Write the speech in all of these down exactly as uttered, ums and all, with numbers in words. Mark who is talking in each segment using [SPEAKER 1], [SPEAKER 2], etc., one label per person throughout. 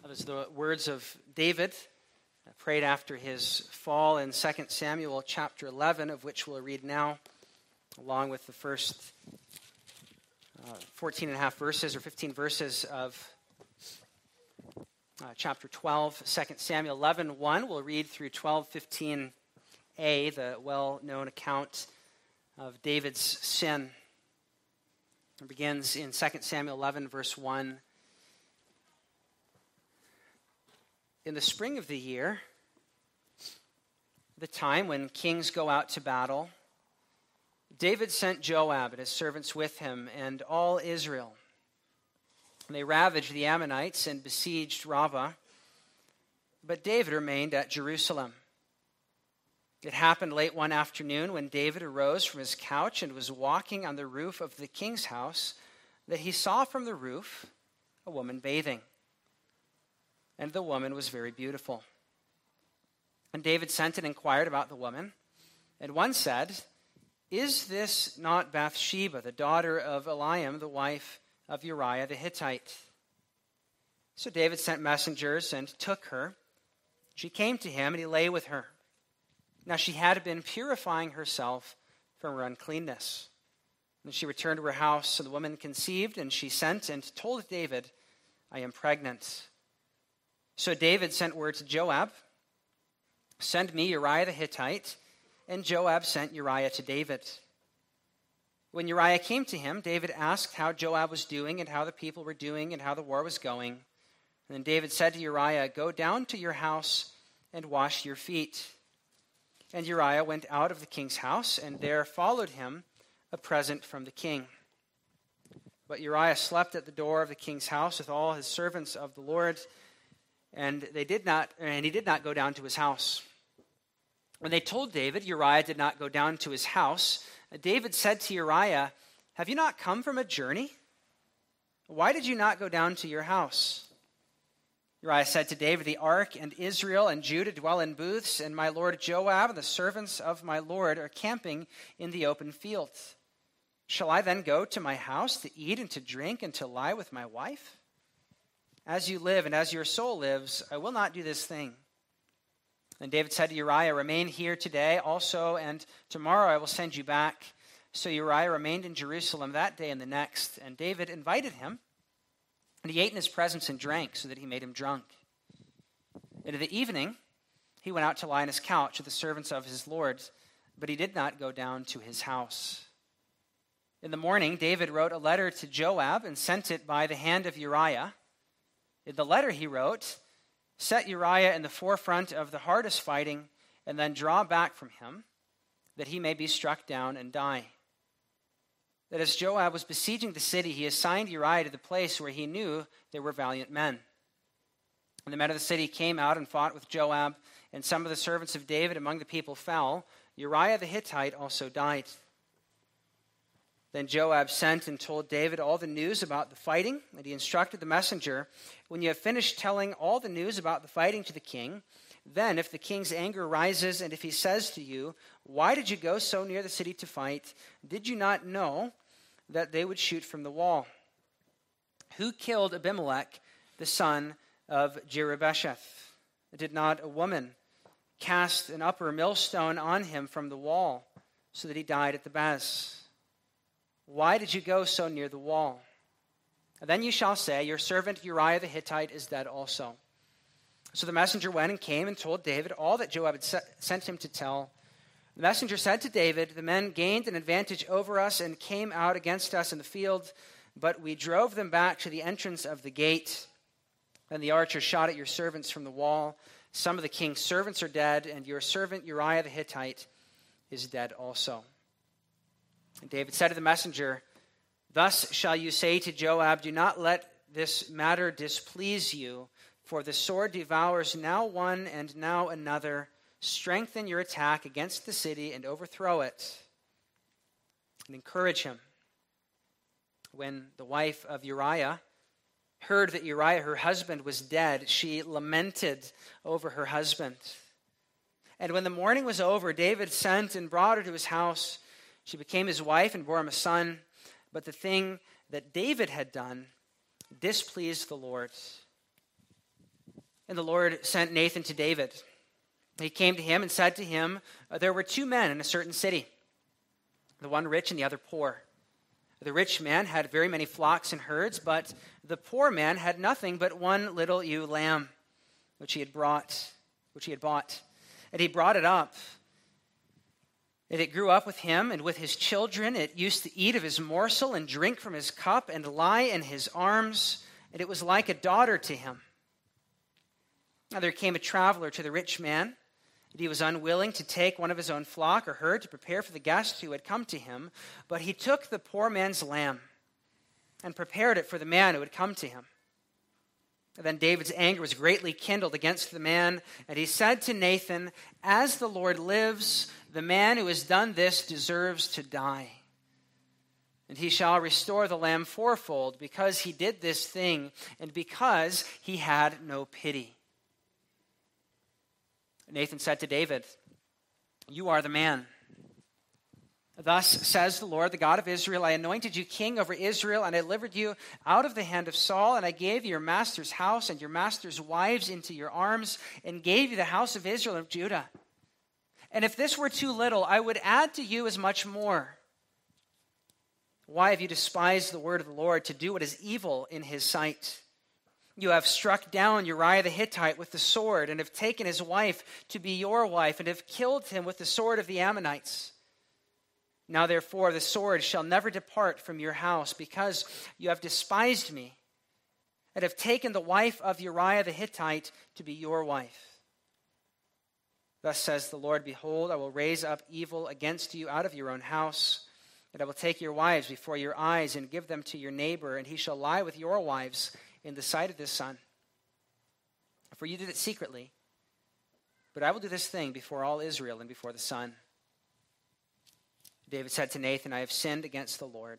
[SPEAKER 1] That was the words of David, prayed after his fall in Second Samuel chapter eleven, of which we'll read now, along with the first uh, fourteen and a half verses or fifteen verses of uh, chapter twelve. Second Samuel eleven, one. We'll read through twelve fifteen a, the well-known account of David's sin. It begins in Second Samuel eleven, verse one. In the spring of the year, the time when kings go out to battle, David sent Joab and his servants with him and all Israel. They ravaged the Ammonites and besieged Rabbah, but David remained at Jerusalem. It happened late one afternoon when David arose from his couch and was walking on the roof of the king's house that he saw from the roof a woman bathing. And the woman was very beautiful. And David sent and inquired about the woman. And one said, "Is this not Bathsheba, the daughter of Eliam, the wife of Uriah the Hittite?" So David sent messengers and took her. She came to him, and he lay with her. Now she had been purifying herself from her uncleanness. And she returned to her house, so the woman conceived, and she sent and told David, "I am pregnant." So David sent word to Joab, "Send me Uriah the Hittite." And Joab sent Uriah to David. When Uriah came to him, David asked how Joab was doing and how the people were doing and how the war was going. And then David said to Uriah, "Go down to your house and wash your feet." And Uriah went out of the king's house, and there followed him a present from the king. But Uriah slept at the door of the king's house with all his servants of the Lord, and they did not, and he did not go down to his house. When they told David Uriah did not go down to his house, David said to Uriah, "Have you not come from a journey? Why did you not go down to your house?" Uriah said to David, "The ark and Israel and Judah dwell in booths, and my lord Joab and the servants of my lord are camping in the open field. Shall I then go to my house to eat and to drink and to lie with my wife? As you live and as your soul lives, I will not do this thing." And David said to Uriah, "Remain here today also, and tomorrow I will send you back." So Uriah remained in Jerusalem that day and the next, and David invited him, and he ate in his presence and drank, so that he made him drunk. And in the evening, he went out to lie on his couch with the servants of his lord, but he did not go down to his house. In the morning, David wrote a letter to Joab and sent it by the hand of Uriah. In the letter he wrote, "Set Uriah in the forefront of the hardest fighting, and then draw back from him, that he may be struck down and die." That as Joab was besieging the city, he assigned Uriah to the place where he knew there were valiant men. And the men of the city came out and fought with Joab, and some of the servants of David among the people fell. Uriah the Hittite also died. Then Joab sent and told David all the news about the fighting, and he instructed the messenger, "When you have finished telling all the news about the fighting to the king, then if the king's anger rises, and if he says to you, 'Why did you go so near the city to fight? Did you not know that they would shoot from the wall? Who killed Abimelech, the son of Jerubbesheth? Did not a woman cast an upper millstone on him from the wall, so that he died at the Baz? Why did you go so near the wall?' And then you shall say, 'Your servant Uriah the Hittite is dead also.'" So the messenger went and came and told David all that Joab had sent him to tell. The messenger said to David, "The men gained an advantage over us and came out against us in the field, but we drove them back to the entrance of the gate. And the archer shot at your servants from the wall. Some of the king's servants are dead, and your servant Uriah the Hittite is dead also." And David said to the messenger, "Thus shall you say to Joab, 'Do not let this matter displease you, for the sword devours now one and now another. Strengthen your attack against the city and overthrow it.' And encourage him." When the wife of Uriah heard that Uriah, her husband, was dead, she lamented over her husband. And when the mourning was over, David sent and brought her to his house. She became his wife and bore him a son. But the thing that David had done displeased the Lord. And the Lord sent Nathan to David. He came to him and said to him, there were two men in a certain city, the one rich and the other poor. The rich man had very many flocks and herds, but the poor man had nothing but one little ewe lamb, which he had brought, which he had bought. And he brought it up. And it grew up with him and with his children. It used to eat of his morsel and drink from his cup and lie in his arms. And it was like a daughter to him. Now there came a traveler to the rich man. And he was unwilling to take one of his own flock or herd to prepare for the guest who had come to him. But he took the poor man's lamb and prepared it for the man who had come to him. And then David's anger was greatly kindled against the man. And he said to Nathan, as the Lord lives, the man who has done this deserves to die. And he shall restore the lamb fourfold because he did this thing and because he had no pity. Nathan said to David, you are the man. Thus says the Lord, the God of Israel, I anointed you king over Israel, and I delivered you out of the hand of Saul, and I gave you your master's house and your master's wives into your arms, and gave you the house of Israel and of Judah. And if this were too little, I would add to you as much more. Why have you despised the word of the Lord to do what is evil in his sight? You have struck down Uriah the Hittite with the sword, and have taken his wife to be your wife, and have killed him with the sword of the Ammonites. Now therefore the sword shall never depart from your house, because you have despised me, and have taken the wife of Uriah the Hittite to be your wife. Thus says the Lord, behold, I will raise up evil against you out of your own house, and I will take your wives before your eyes, and give them to your neighbor, and he shall lie with your wives in the sight of this son. For you did it secretly, but I will do this thing before all Israel and before the sun. David said to Nathan, I have sinned against the Lord.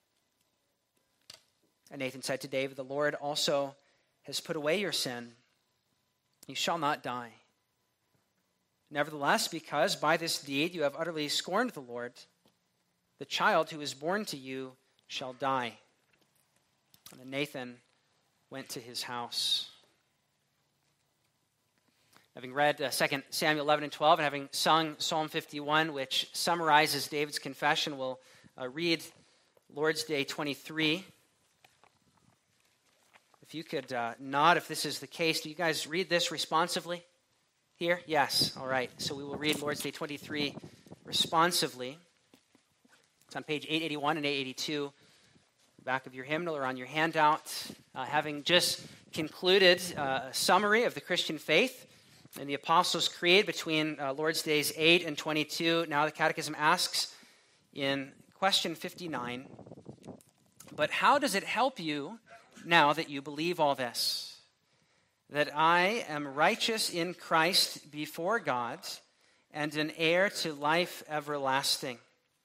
[SPEAKER 1] And Nathan said to David, the Lord also has put away your sin. You shall not die. Nevertheless, because by this deed you have utterly scorned the Lord, the child who is born to you shall die. And then Nathan went to his house. Having read uh, Second Samuel eleven and twelve, and having sung Psalm fifty-one, which summarizes David's confession, we'll uh, read Lord's Day twenty-three. If you could uh, nod if this is the case. Do you guys read this responsively here? Yes. All right. So we will read Lord's Day twenty-three responsively. It's on page eight eighty-one and eight eighty-two. Back of your hymnal or on your handout, uh, having just concluded uh, a summary of the Christian faith and the Apostles' Creed between uh, Lord's Days eight and twenty-two. Now the Catechism asks in question fifty-nine, but how does it help you now that you believe all this? That I am righteous in Christ before God and an heir to life everlasting.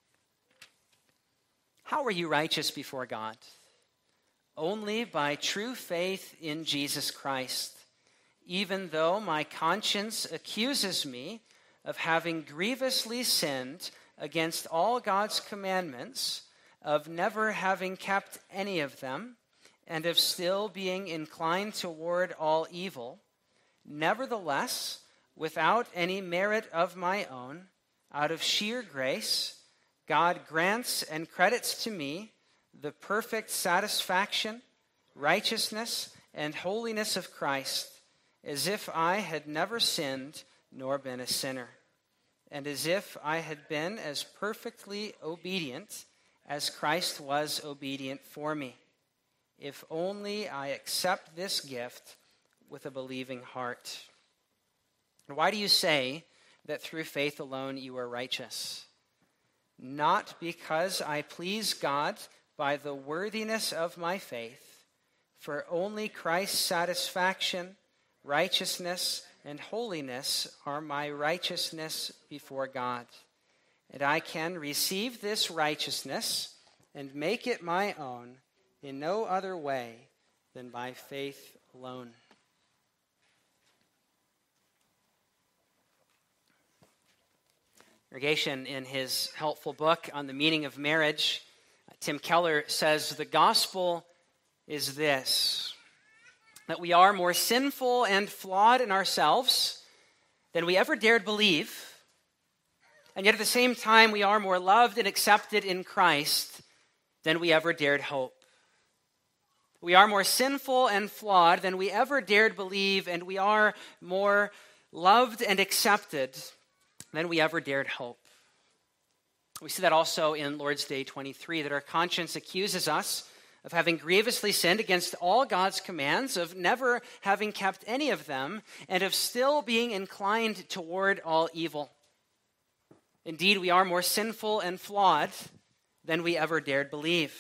[SPEAKER 1] How are you righteous before God? Only by true faith in Jesus Christ, even though my conscience accuses me of having grievously sinned against all God's commandments, of never having kept any of them, and of still being inclined toward all evil. Nevertheless, without any merit of my own, out of sheer grace, God grants and credits to me the perfect satisfaction, righteousness, and holiness of Christ, as if I had never sinned nor been a sinner, and as if I had been as perfectly obedient as Christ was obedient for me, if only I accept this gift with a believing heart. And why do you say that through faith alone you are righteous? Not because I please God by the worthiness of my faith, for only Christ's satisfaction, righteousness, and holiness are my righteousness before God. And I can receive this righteousness and make it my own in no other way than by faith alone. Irrigation, in his helpful book on the meaning of marriage, Tim Keller says, the gospel is this, that we are more sinful and flawed in ourselves than we ever dared believe, and yet at the same time we are more loved and accepted in Christ than we ever dared hope. We are more sinful and flawed than we ever dared believe, and we are more loved and accepted than we ever dared hope. We see that also in Lord's Day twenty-three, that our conscience accuses us of having grievously sinned against all God's commands, of never having kept any of them, and of still being inclined toward all evil. Indeed, we are more sinful and flawed than we ever dared believe.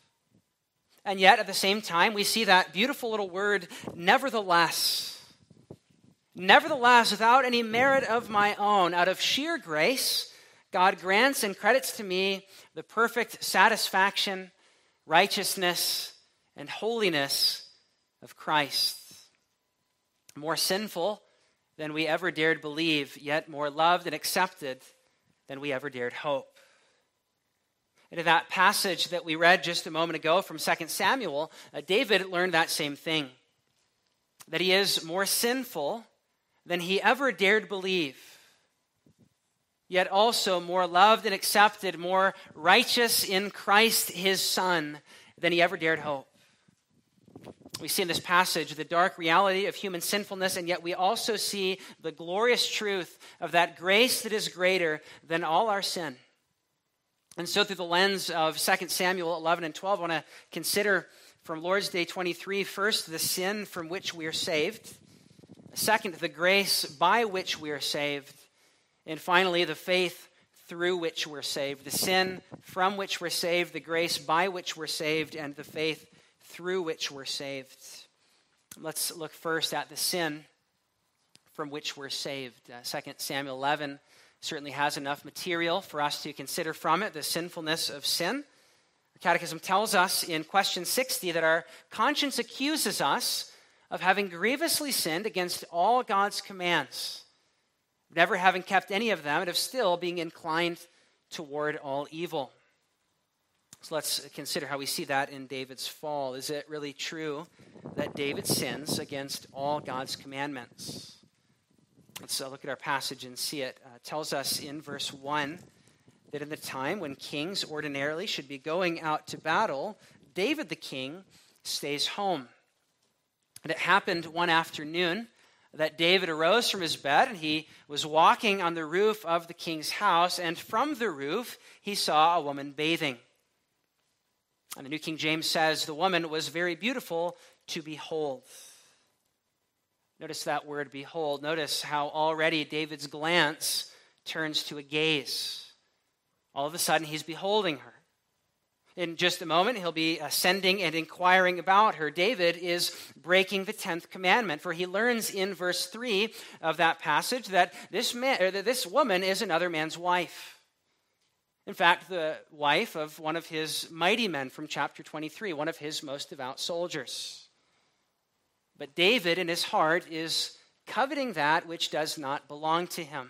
[SPEAKER 1] And yet, at the same time, we see that beautiful little word, nevertheless. Nevertheless, without any merit of my own, out of sheer grace, God grants and credits to me the perfect satisfaction, righteousness, and holiness of Christ. More sinful than we ever dared believe, yet more loved and accepted than we ever dared hope. And in that passage that we read just a moment ago from Second Samuel, uh, David learned that same thing, that he is more sinful than he ever dared believe, yet also more loved and accepted, more righteous in Christ his Son than he ever dared hope. We see in this passage the dark reality of human sinfulness, and yet we also see the glorious truth of that grace that is greater than all our sin. And so through the lens of Second Samuel eleven and twelve, I want to consider from Lord's Day twenty-three, first, the sin from which we are saved. Second, the grace by which we are saved. And finally, the faith through which we're saved. The sin from which we're saved, the grace by which we're saved, and the faith through which we're saved. Let's look first at the sin from which we're saved. Uh, Second Samuel eleven certainly has enough material for us to consider from it, the sinfulness of sin. The Catechism tells us in question sixty that our conscience accuses us of having grievously sinned against all God's commands, never having kept any of them, and of still being inclined toward all evil. So let's consider how we see that in David's fall. Is it really true that David sins against all God's commandments? Let's uh, look at our passage and see it. Uh, it tells us in verse one that in the time when kings ordinarily should be going out to battle, David the king stays home. And it happened one afternoon that David arose from his bed, and he was walking on the roof of the king's house, and from the roof he saw a woman bathing. And the New King James says, the woman was very beautiful to behold. Notice that word, behold. Notice how already David's glance turns to a gaze. All of a sudden, he's beholding her. In just a moment, he'll be ascending and inquiring about her. David is breaking the tenth commandment, for he learns in verse three of that passage that this man, or that this woman is another man's wife. In fact, the wife of one of his mighty men from chapter twenty-three, one of his most devout soldiers. But David, in his heart, is coveting that which does not belong to him.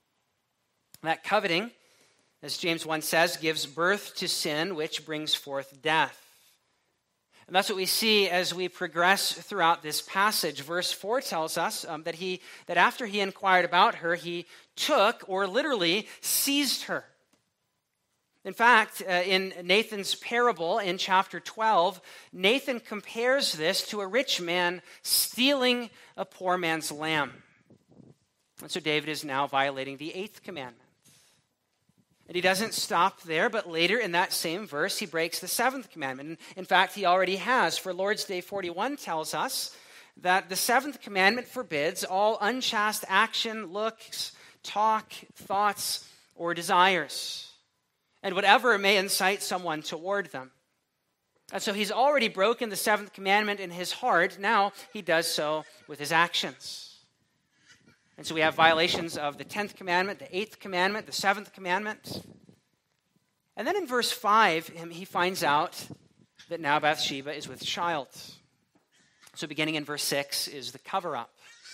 [SPEAKER 1] That coveting, as James one says, gives birth to sin, which brings forth death. And that's what we see as we progress throughout this passage. Verse four tells us um, that he that after he inquired about her, he took, or literally seized her. In fact, uh, in Nathan's parable in chapter twelve, Nathan compares this to a rich man stealing a poor man's lamb. And so David is now violating the eighth commandment. And he doesn't stop there, but later in that same verse, he breaks the seventh commandment. In fact, he already has, for Lord's Day forty-one tells us that the seventh commandment forbids all unchaste action, looks, talk, thoughts, or desires, and whatever may incite someone toward them. And so he's already broken the seventh commandment in his heart. Now he does so with his actions. And so we have violations of the tenth commandment, the eighth commandment, the seventh commandment. And then in verse five, he finds out that now Bathsheba is with child. So beginning in verse six is the cover-up,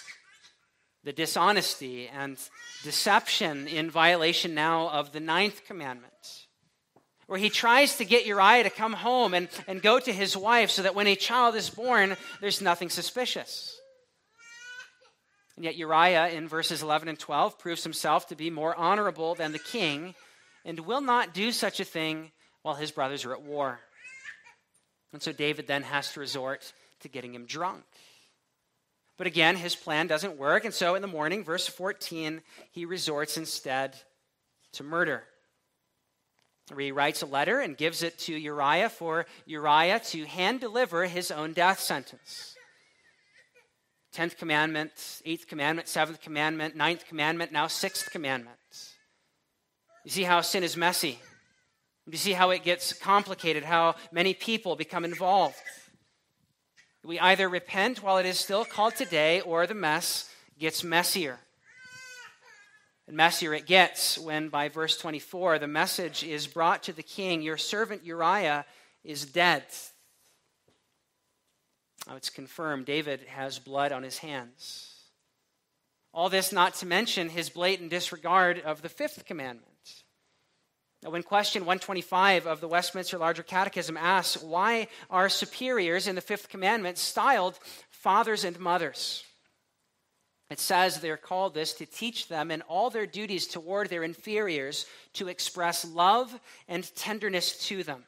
[SPEAKER 1] the dishonesty and deception in violation now of the ninth commandment. where he tries to get Uriah to come home and, and go to his wife so that when a child is born, there's nothing suspicious. And yet Uriah, in verses eleven and twelve, proves himself to be more honorable than the king and will not do such a thing while his brothers are at war. And so David then has to resort to getting him drunk. But again, his plan doesn't work, and so in the morning, verse fourteen, he resorts instead to murder. He writes a letter and gives it to Uriah for Uriah to hand deliver his own death sentence. Tenth commandment, eighth commandment, seventh commandment, ninth commandment, now sixth commandment. You see how sin is messy. You see how it gets complicated, how many people become involved. We either repent while it is still called today, or the mess gets messier. And messier it gets when, by verse twenty-four, the message is brought to the king, your servant Uriah is dead. Now it's confirmed David has blood on his hands. All this not to mention his blatant disregard of the fifth commandment. Now, when question one twenty-five of the Westminster Larger Catechism asks, why are superiors in the fifth commandment styled fathers and mothers? It says they're called this to teach them in all their duties toward their inferiors to express love and tenderness to them.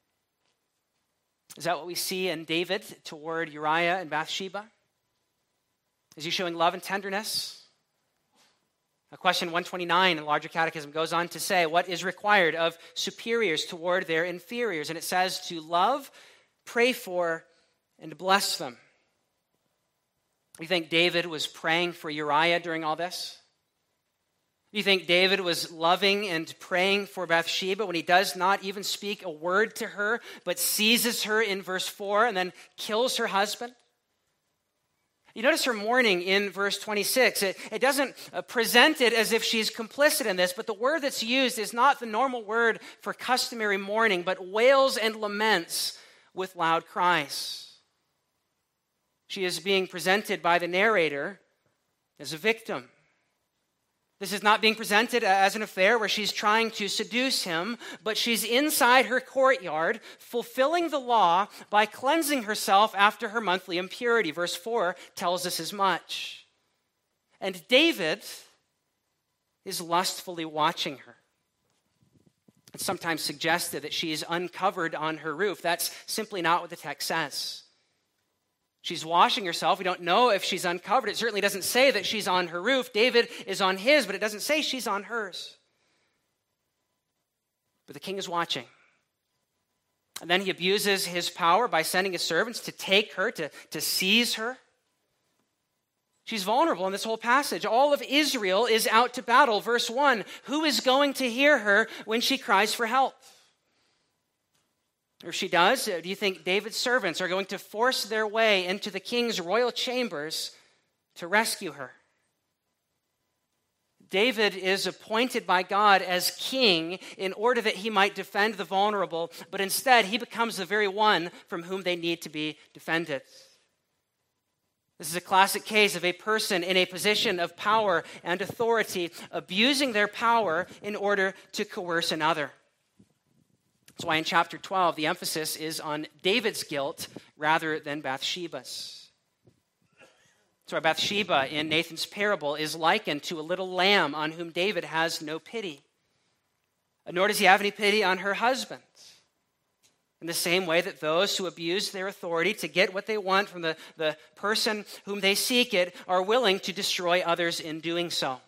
[SPEAKER 1] Is that what we see in David toward Uriah and Bathsheba? Is he showing love and tenderness? Question one twenty-nine in the Larger Catechism goes on to say, what is required of superiors toward their inferiors? And it says to love, pray for, and bless them. You think David was praying for Uriah during all this? You think David was loving and praying for Bathsheba when he does not even speak a word to her, but seizes her in verse four and then kills her husband? You notice her mourning in verse twenty-six. It, it doesn't uh, present it as if she's complicit in this, but the word that's used is not the normal word for customary mourning, but wails and laments with loud cries. She is being presented by the narrator as a victim. This is not being presented as an affair where she's trying to seduce him, but she's inside her courtyard, fulfilling the law by cleansing herself after her monthly impurity. Verse four tells us as much. And David is lustfully watching her. It's sometimes suggested that she is uncovered on her roof. That's simply not what the text says. She's washing herself. We don't know if she's uncovered. It certainly doesn't say that she's on her roof. David is on his, but it doesn't say she's on hers. But the king is watching. And then he abuses his power by sending his servants to take her, to, to seize her. She's vulnerable in this whole passage. All of Israel is out to battle. Verse one, who is going to hear her when she cries for help? Or if she does, do you think David's servants are going to force their way into the king's royal chambers to rescue her? David is appointed by God as king in order that he might defend the vulnerable, but instead he becomes the very one from whom they need to be defended. This is a classic case of a person in a position of power and authority abusing their power in order to coerce another. That's why in chapter twelve, the emphasis is on David's guilt rather than Bathsheba's. That's why Bathsheba in Nathan's parable is likened to a little lamb on whom David has no pity. Nor does he have any pity on her husband. In the same way that those who abuse their authority to get what they want from the, the person whom they seek it are willing to destroy others in doing so.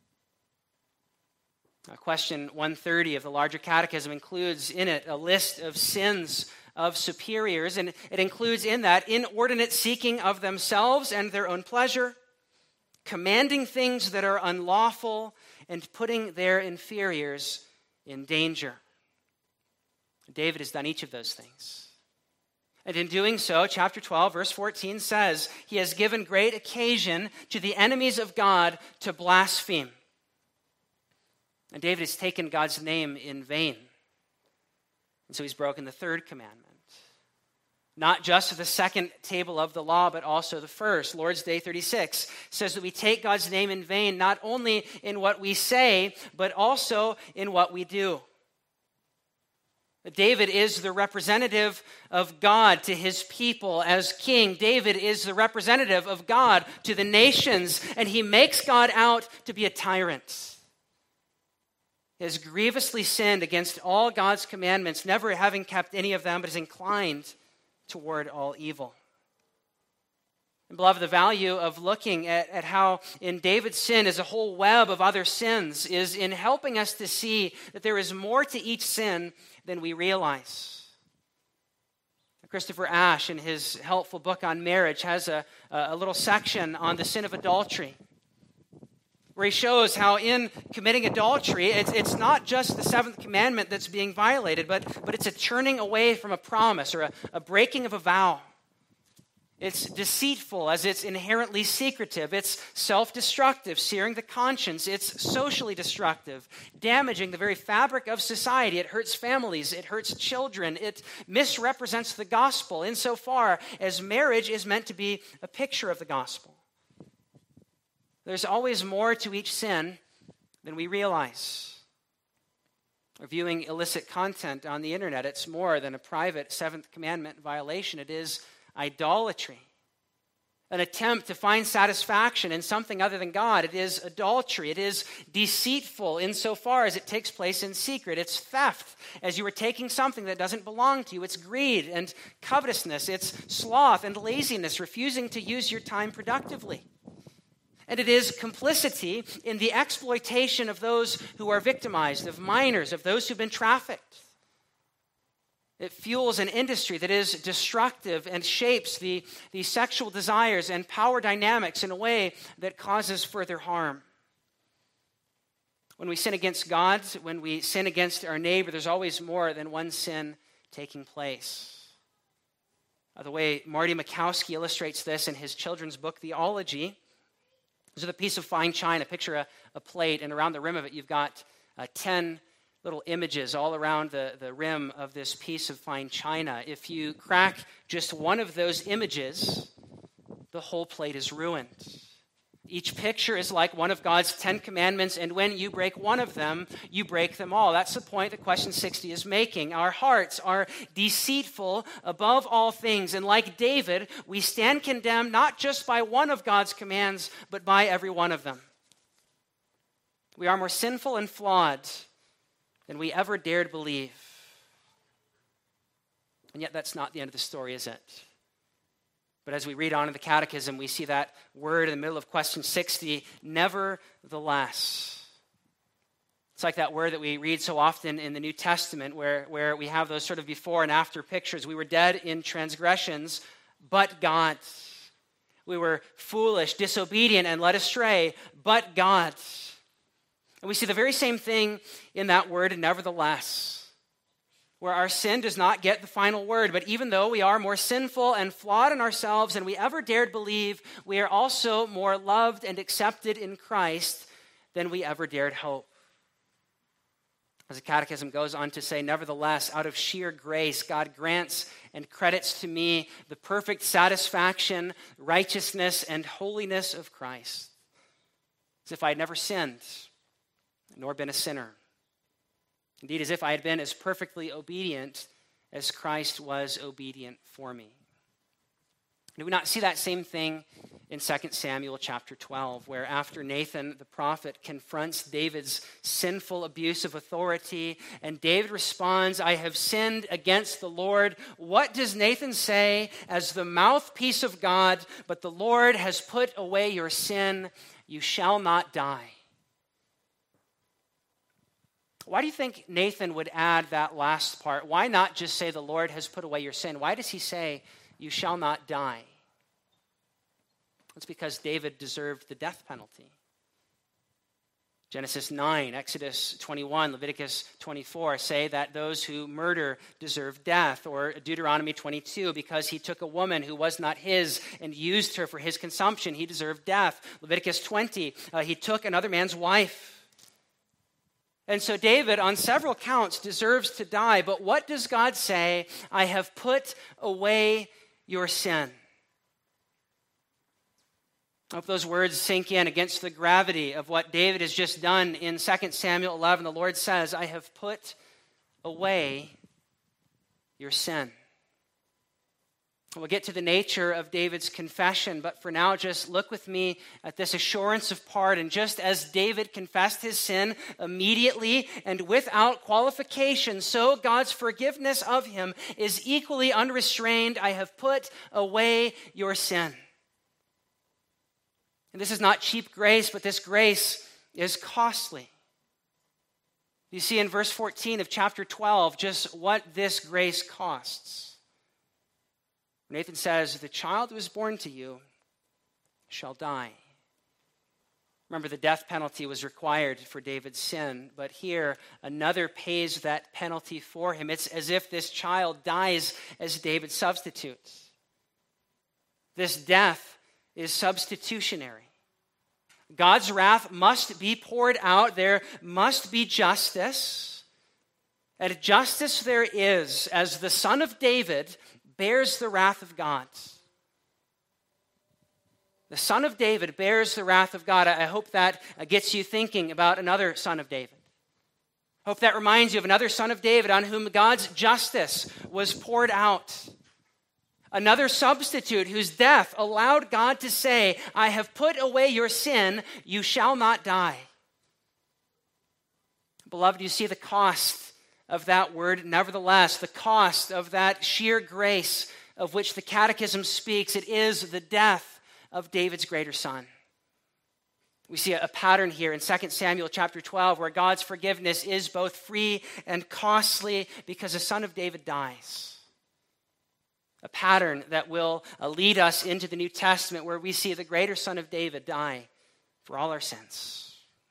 [SPEAKER 1] Question one thirty of the Larger Catechism includes in it a list of sins of superiors, and it includes in that inordinate seeking of themselves and their own pleasure, commanding things that are unlawful, and putting their inferiors in danger. David has done each of those things. And in doing so, chapter twelve, verse fourteen says, he has given great occasion to the enemies of God to blaspheme. And David has taken God's name in vain. And so he's broken the third commandment. Not just the second table of the law, but also the first. Lord's Day thirty-six says that we take God's name in vain, not only in what we say, but also in what we do. David is the representative of God to his people as king. David is the representative of God to the nations, and he makes God out to be a tyrant. He has grievously sinned against all God's commandments, never having kept any of them, but is inclined toward all evil. And beloved, the value of looking at, at how in David's sin is a whole web of other sins is in helping us to see that there is more to each sin than we realize. Christopher Ash, in his helpful book on marriage, has a, a little section on the sin of adultery, where he shows how in committing adultery, it's, it's not just the seventh commandment that's being violated, but, but it's a turning away from a promise or a, a breaking of a vow. It's deceitful as it's inherently secretive. It's self-destructive, searing the conscience. It's socially destructive, damaging the very fabric of society. It hurts families. It hurts children. It misrepresents the gospel insofar as marriage is meant to be a picture of the gospel. There's always more to each sin than we realize. Viewing illicit content on the internet, it's more than a private seventh commandment violation. It is idolatry, an attempt to find satisfaction in something other than God. It is adultery. It is deceitful insofar as it takes place in secret. It's theft, as you are taking something that doesn't belong to you. It's greed and covetousness. It's sloth and laziness, refusing to use your time productively. And it is complicity in the exploitation of those who are victimized, of minors, of those who've been trafficked. It fuels an industry that is destructive and shapes the, the sexual desires and power dynamics in a way that causes further harm. When we sin against God, when we sin against our neighbor, there's always more than one sin taking place. Uh, the way Marty Makowski illustrates this in his children's book, Theology, is with a piece of fine china. Picture a, a plate, and around the rim of it, you've got uh, ten little images all around the, the rim of this piece of fine china. If you crack just one of those images, the whole plate is ruined. Each picture is like one of God's Ten Commandments, and when you break one of them, you break them all. That's the point that question sixty is making. Our hearts are deceitful above all things, and like David, we stand condemned not just by one of God's commands, but by every one of them. We are more sinful and flawed than we ever dared believe. And yet that's not the end of the story, is it? But as we read on in the Catechism, we see that word in the middle of question sixty, nevertheless. It's like that word that we read so often in the New Testament where, where we have those sort of before and after pictures. We were dead in transgressions, but God. We were foolish, disobedient, and led astray, but God. And we see the very same thing in that word, nevertheless, where our sin does not get the final word. But even though we are more sinful and flawed in ourselves than we ever dared believe, we are also more loved and accepted in Christ than we ever dared hope. As the Catechism goes on to say, nevertheless, out of sheer grace, God grants and credits to me the perfect satisfaction, righteousness, and holiness of Christ, as if I had never sinned, nor been a sinner. Indeed, as if I had been as perfectly obedient as Christ was obedient for me. Do we not see that same thing in Second Samuel chapter twelve, where after Nathan the prophet confronts David's sinful abuse of authority, and David responds, I have sinned against the Lord. What does Nathan say? As the mouthpiece of God, but the Lord has put away your sin, you shall not die. Why do you think Nathan would add that last part? Why not just say the Lord has put away your sin? Why does he say you shall not die? It's because David deserved the death penalty. Genesis nine, Exodus twenty-one, Leviticus twenty-four say that those who murder deserve death. Or Deuteronomy twenty-two, because he took a woman who was not his and used her for his consumption, he deserved death. Leviticus twenty, uh, he took another man's wife. And so David, on several counts, deserves to die. But what does God say? I have put away your sin. I hope those words sink in against the gravity of what David has just done in Second Samuel eleven. The Lord says, I have put away your sin. We'll get to the nature of David's confession, but for now, just look with me at this assurance of pardon. Just as David confessed his sin immediately and without qualification, so God's forgiveness of him is equally unrestrained. I have put away your sin. And this is not cheap grace, but this grace is costly. You see in verse fourteen of chapter twelve just what this grace costs. Nathan says, the child who is born to you shall die. Remember, the death penalty was required for David's sin, but here another pays that penalty for him. It's as if this child dies as David's substitute. This death is substitutionary. God's wrath must be poured out. There must be justice. And justice there is, as the Son of David bears the wrath of God. The Son of David bears the wrath of God. I hope that gets you thinking about another son of David. I hope that reminds you of another son of David on whom God's justice was poured out. Another substitute whose death allowed God to say, I have put away your sin, you shall not die. Beloved, you see the cost of that word, nevertheless, the cost of that sheer grace of which the Catechism speaks. It is the death of David's greater son. We see a pattern here in Second Samuel chapter twelve where God's forgiveness is both free and costly because the son of David dies. A pattern that will lead us into the New Testament where we see the greater son of David die for all our sins.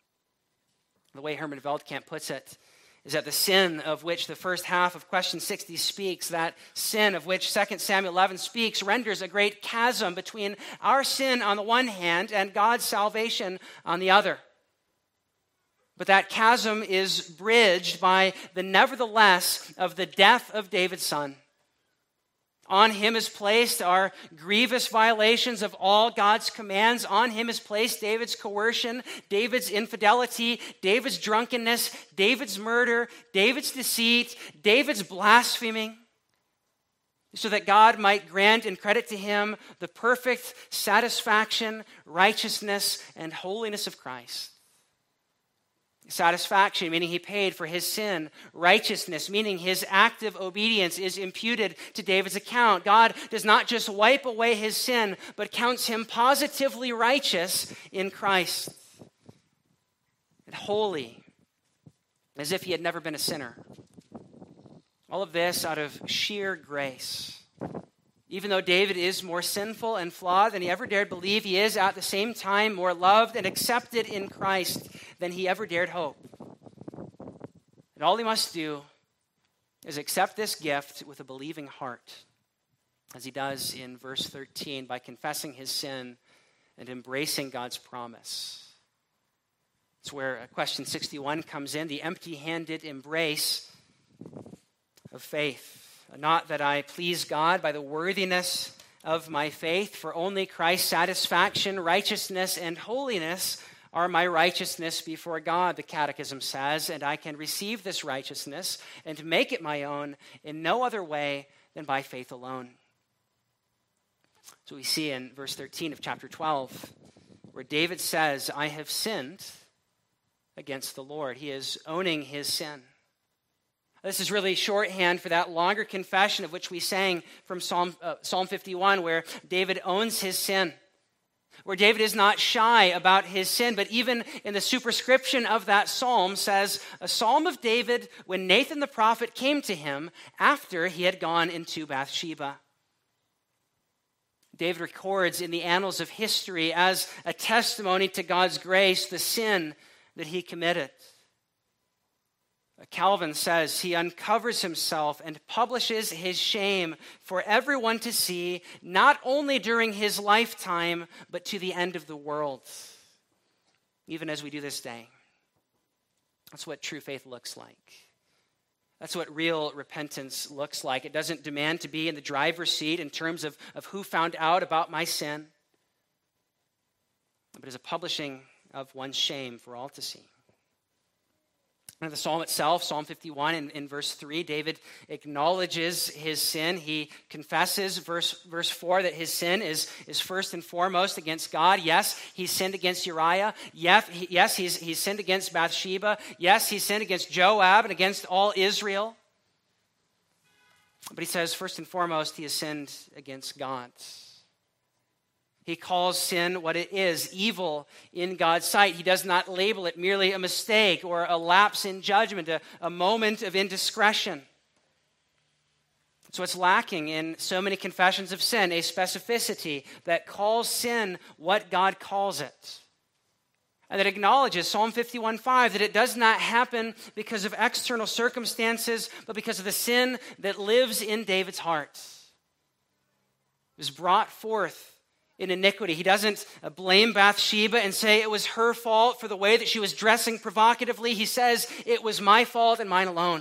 [SPEAKER 1] The way Herman Veldkamp puts it is that the sin of which the first half of question sixty speaks, that sin of which Second Samuel eleven speaks, renders a great chasm between our sin on the one hand and God's salvation on the other. But that chasm is bridged by the nevertheless of the death of David's son. On him is placed our grievous violations of all God's commands. On him is placed David's coercion, David's infidelity, David's drunkenness, David's murder, David's deceit, David's blaspheming, so that God might grant and credit to him the perfect satisfaction, righteousness, and holiness of Christ. Satisfaction, meaning he paid for his sin. Righteousness, meaning his active obedience is imputed to David's account. God does not just wipe away his sin, but counts him positively righteous in Christ. And holy, as if he had never been a sinner. All of this out of sheer grace. Even though David is more sinful and flawed than he ever dared believe, he is at the same time more loved and accepted in Christ than he ever dared hope. And all he must do is accept this gift with a believing heart, as he does in verse thirteen by confessing his sin and embracing God's promise. It's where question sixty-one comes in, the empty-handed embrace of faith. Not that I please God by the worthiness of my faith, for only Christ's satisfaction, righteousness, and holiness are my righteousness before God, the Catechism says, and I can receive this righteousness and make it my own in no other way than by faith alone. So we see in verse thirteen of chapter twelve, where David says, I have sinned against the Lord. He is owning his sin. This is really shorthand for that longer confession of which we sang from Psalm, uh, Psalm fifty-one, where David owns his sin, where David is not shy about his sin, but even in the superscription of that psalm says, a psalm of David when Nathan the prophet came to him after he had gone into Bathsheba. David records in the annals of history as a testimony to God's grace the sin that he committed. Calvin says he uncovers himself and publishes his shame for everyone to see, not only during his lifetime, but to the end of the world, even as we do this day. That's what true faith looks like. That's what real repentance looks like. It doesn't demand to be in the driver's seat in terms of, of who found out about my sin, but is a publishing of one's shame for all to see. And the psalm itself, Psalm fifty-one, in, in verse three, David acknowledges his sin. He confesses, verse, verse four, that his sin is, is first and foremost against God. Yes, he sinned against Uriah. Yes, he, yes he's, he's sinned against Bathsheba. Yes, he sinned against Joab and against all Israel. But he says, first and foremost, he has sinned against God. He calls sin what it is, evil in God's sight. He does not label it merely a mistake or a lapse in judgment, a, a moment of indiscretion. So it's lacking in so many confessions of sin, a specificity that calls sin what God calls it. And that acknowledges, Psalm fifty-one five, that it does not happen because of external circumstances, but because of the sin that lives in David's heart. It was brought forth in iniquity. He doesn't blame Bathsheba and say it was her fault for the way that she was dressing provocatively. He says it was my fault and mine alone.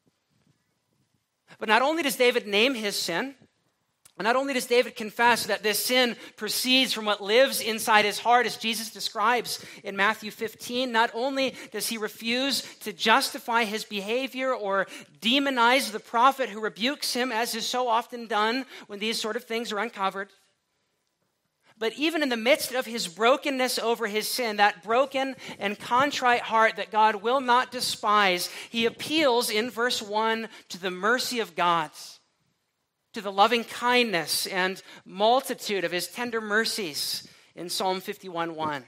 [SPEAKER 1] But not only does David name his sin, and not only does David confess that this sin proceeds from what lives inside his heart, as Jesus describes in Matthew fifteen, not only does he refuse to justify his behavior or demonize the prophet who rebukes him, as is so often done when these sort of things are uncovered, but even in the midst of his brokenness over his sin, that broken and contrite heart that God will not despise, he appeals in verse one to the mercy of God, to the loving kindness and multitude of his tender mercies in Psalm fifty-one one.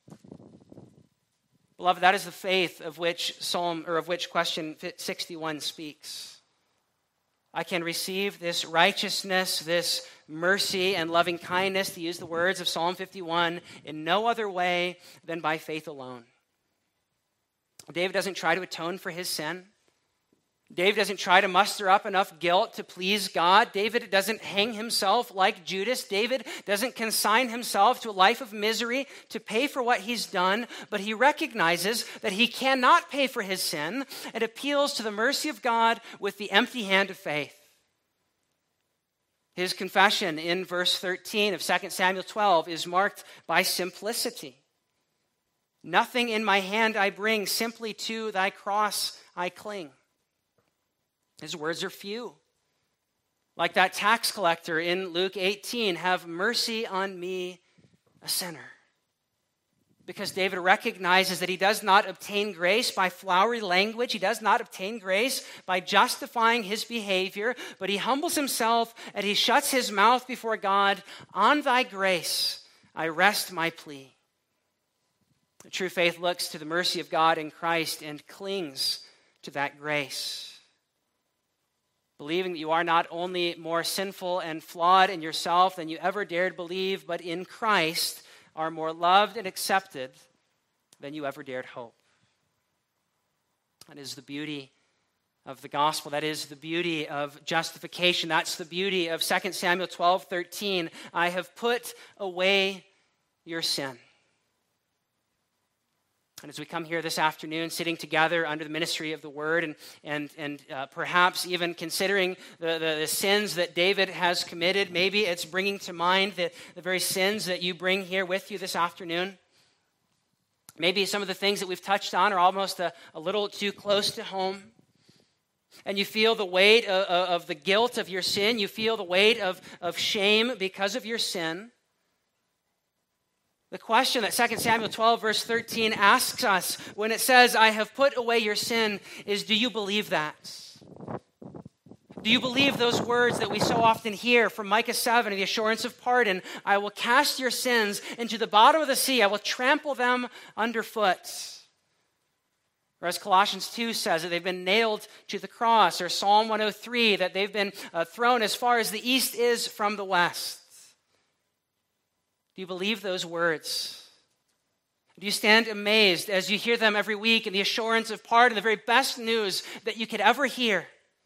[SPEAKER 1] Beloved, that is the faith of which Psalm or of which question sixty-one speaks. I can receive this righteousness, this mercy and loving kindness, to use the words of Psalm fifty-one, in no other way than by faith alone. David doesn't try to atone for his sin. David doesn't try to muster up enough guilt to please God. David doesn't hang himself like Judas. David doesn't consign himself to a life of misery to pay for what he's done, but he recognizes that he cannot pay for his sin and appeals to the mercy of God with the empty hand of faith. His confession in verse thirteen of Second Samuel twelve is marked by simplicity. Nothing in my hand I bring, simply to thy cross I cling. His words are few. Like that tax collector in Luke eighteen, have mercy on me, a sinner. Because David recognizes that he does not obtain grace by flowery language. He does not obtain grace by justifying his behavior, but he humbles himself and he shuts his mouth before God. On thy grace, I rest my plea. The true faith looks to the mercy of God in Christ and clings to that grace, believing that you are not only more sinful and flawed in yourself than you ever dared believe, but in Christ are more loved and accepted than you ever dared hope. That is the beauty of the gospel. That is the beauty of justification. That's the beauty of Second Samuel twelve thirteen. I have put away your sin. And as we come here this afternoon, sitting together under the ministry of the Word and and and uh, perhaps even considering the, the, the sins that David has committed, maybe it's bringing to mind the, the very sins that you bring here with you this afternoon. Maybe some of the things that we've touched on are almost a, a little too close to home. And you feel the weight of, of the guilt of your sin. You feel the weight of, of shame because of your sin. The question that Second Samuel twelve verse thirteen asks us when it says, I have put away your sin, is do you believe that? Do you believe those words that we so often hear from Micah seven, the assurance of pardon? I will cast your sins into the bottom of the sea. I will trample them underfoot. Or as Colossians two says, that they've been nailed to the cross. Or Psalm one oh three, that they've been uh, thrown as far as the east is from the west. Do you believe those words? Do you stand amazed as you hear them every week in the assurance of pardon, the very best news that you could ever hear?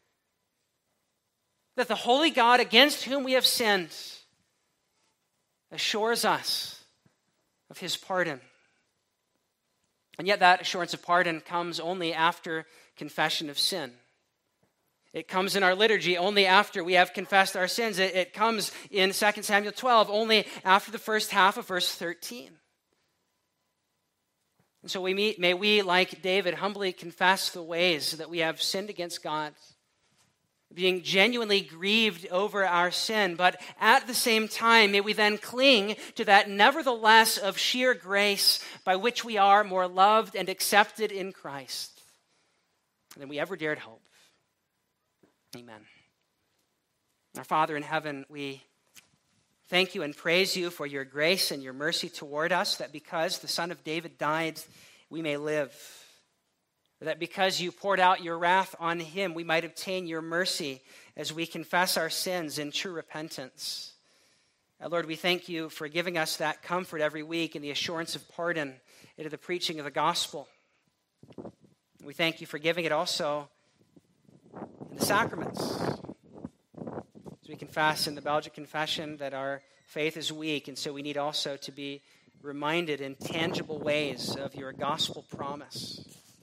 [SPEAKER 1] That the holy God against whom we have sinned assures us of his pardon. And yet that assurance of pardon comes only after confession of sin. It comes in our liturgy only after we have confessed our sins. It, it comes in Second Samuel twelve only after the first half of verse thirteen. And so we meet, may we, like David, humbly confess the ways that we have sinned against God, being genuinely grieved over our sin, but at the same time, may we then cling to that nevertheless of sheer grace by which we are more loved and accepted in Christ than we ever dared hope. Amen. Our Father in heaven, we thank you and praise you for your grace and your mercy toward us, that because the Son of David died, we may live. That because you poured out your wrath on him, we might obtain your mercy as we confess our sins in true repentance. Uh, Lord, we thank you for giving us that comfort every week in the assurance of pardon and the preaching of the gospel. We thank you for giving it also in the sacraments. As we confess in the Belgic Confession that our faith is weak, and so we need also to be reminded in tangible ways of your gospel promise.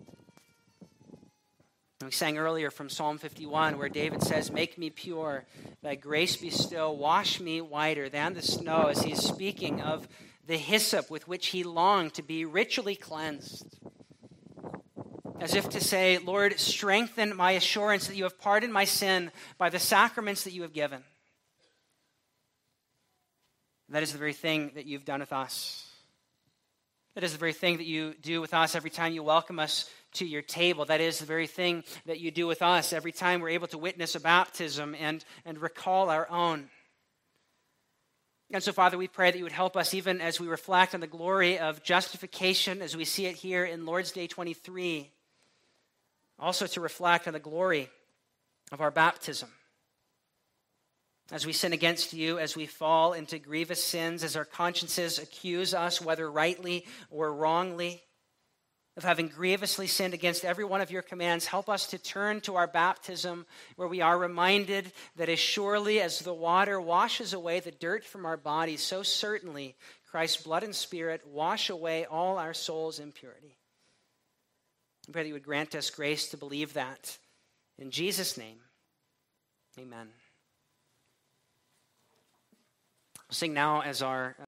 [SPEAKER 1] We sang earlier from Psalm fifty-one where David says, "Make me pure, thy grace be still, wash me whiter than the snow," as he's speaking of the hyssop with which he longed to be ritually cleansed. As if to say, Lord, strengthen my assurance that you have pardoned my sin by the sacraments that you have given. That is the very thing that you've done with us. That is the very thing that you do with us every time you welcome us to your table. That is the very thing that you do with us every time we're able to witness a baptism and, and recall our own. And so, Father, we pray that you would help us even as we reflect on the glory of justification, as we see it here in Lord's Day twenty-three, also to reflect on the glory of our baptism. As we sin against you, as we fall into grievous sins, as our consciences accuse us, whether rightly or wrongly, of having grievously sinned against every one of your commands, help us to turn to our baptism where we are reminded that as surely as the water washes away the dirt from our bodies, so certainly Christ's blood and spirit wash away all our soul's impurity. I pray that you would grant us grace to believe that. In Jesus' name, amen. We'll sing now as our